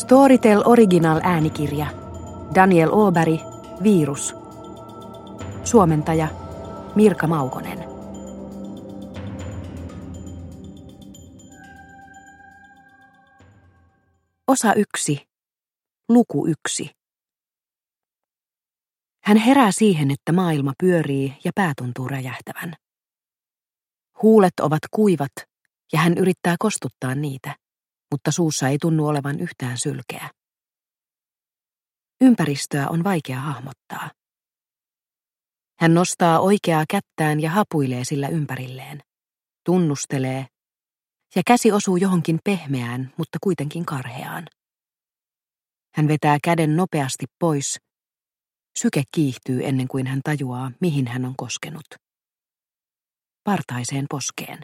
Storytel Original äänikirja. Daniel Åberg, Virus. Suomentaja Mirka Maukonen. Osa 1. Luku 1. Hän herää siihen, että maailma pyörii ja pää tuntuu räjähtävän. Huulet ovat kuivat ja hän yrittää kostuttaa niitä, mutta suussa ei tunnu olevan yhtään sylkeä. Ympäristöä on vaikea hahmottaa. Hän nostaa oikeaa kättään ja hapuilee sillä ympärilleen, tunnustelee, ja käsi osuu johonkin pehmeään, mutta kuitenkin karheaan. Hän vetää käden nopeasti pois. Syke kiihtyy ennen kuin hän tajuaa, mihin hän on koskenut. Partaiseen poskeen.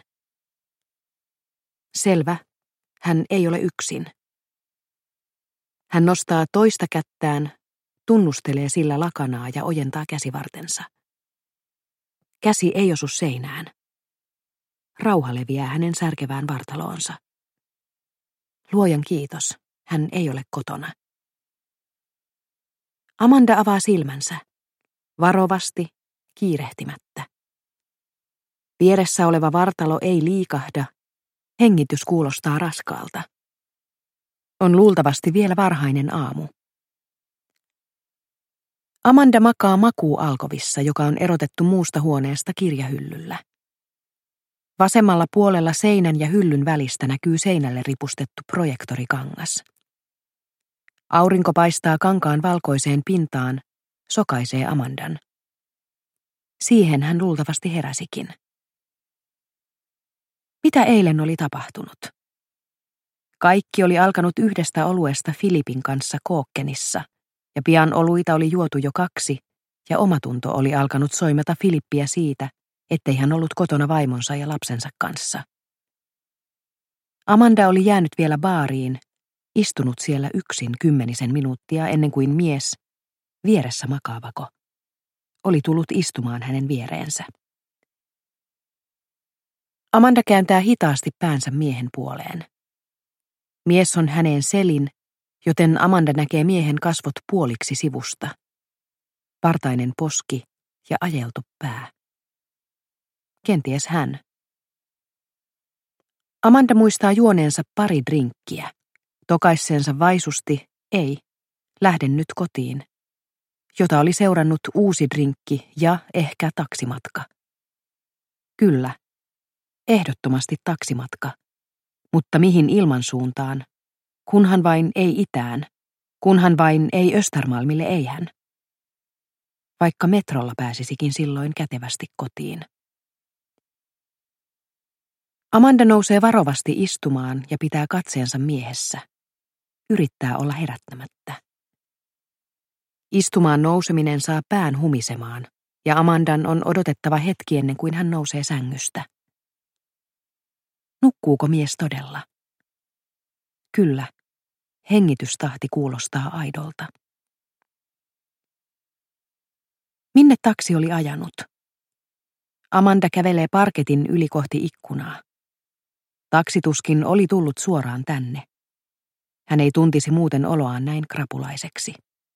Selvä, hän ei ole yksin. Hän nostaa toista kättään, tunnustelee sillä lakanaa ja ojentaa käsivartensa. Käsi ei osu seinään. Rauha leviää hänen särkevään vartaloonsa. Luojan kiitos, hän ei ole kotona. Amanda avaa silmänsä, varovasti, kiirehtimättä. Vieressä oleva vartalo ei liikahda, hengitys kuulostaa raskaalta. On luultavasti vielä varhainen aamu. Amanda makaa makuualkovissa, joka on erotettu muusta huoneesta kirjahyllyllä. Vasemmalla puolella seinän ja hyllyn välistä näkyy seinälle ripustettu projektorikangas. Aurinko paistaa kankaan valkoiseen pintaan, sokaisee Amandan. Siihen hän luultavasti heräsikin. Mitä eilen oli tapahtunut? Kaikki oli alkanut yhdestä oluesta Filipin kanssa Kåkenissa, ja pian oluita oli juotu jo 2, ja omatunto oli alkanut soimata Filippiä siitä, ettei hän ollut kotona vaimonsa ja lapsensa kanssa. Amanda oli jäänyt vielä baariin, istunut siellä yksin 10 minuuttia ennen kuin mies, vieressä makaavako, oli tullut istumaan hänen viereensä. Amanda kääntää hitaasti päänsä miehen puoleen. Mies on häneen selin, joten Amanda näkee miehen kasvot puoliksi sivusta. Partainen poski ja ajeltu pää. Kenties hän. Amanda muistaa juoneensa pari drinkkiä. Tokaisseensa vaisusti, ei, lähden nyt kotiin, jota oli seurannut uusi drinkki ja ehkä taksimatka. Kyllä, ehdottomasti taksimatka, mutta mihin ilmansuuntaan, kunhan vain ei itään, kunhan vain ei Östermalmille ei hän. Vaikka metrolla pääsisikin silloin kätevästi kotiin. Amanda nousee varovasti istumaan ja pitää katseensa miehessä. Yrittää olla herättämättä. Istumaan nouseminen saa pään humisemaan, ja Amandan on odotettava hetki ennen kuin hän nousee sängystä. Nukkuuko mies todella? Kyllä, hengitystahti kuulostaa aidolta. Minne taksi oli ajanut? Amanda kävelee parketin yli kohti ikkunaa. Taksituskin oli tullut suoraan tänne. Hän ei tuntisi muuten oloaan näin krapulaiseksi.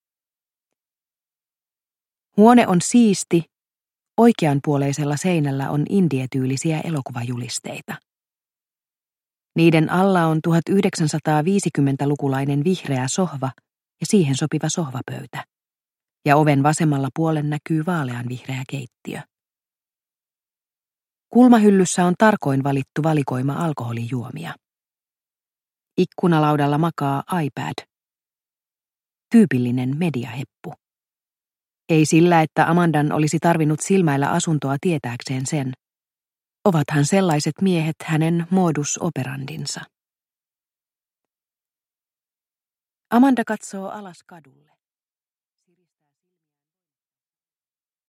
Huone on siisti, oikeanpuoleisella seinällä on indietyylisiä elokuvajulisteita. Niiden alla on 1950-lukulainen vihreä sohva ja siihen sopiva sohvapöytä. Ja oven vasemmalla puolen näkyy vaaleanvihreä keittiö. Kulmahyllyssä on tarkoin valittu valikoima alkoholijuomia. Ikkunalaudalla makaa iPad. Tyypillinen mediaheppu. Ei sillä, että Amandan olisi tarvinnut silmäillä asuntoa tietääkseen sen. Ovathan sellaiset miehet hänen modus operandinsa. Amanda katsoo alas kadulle.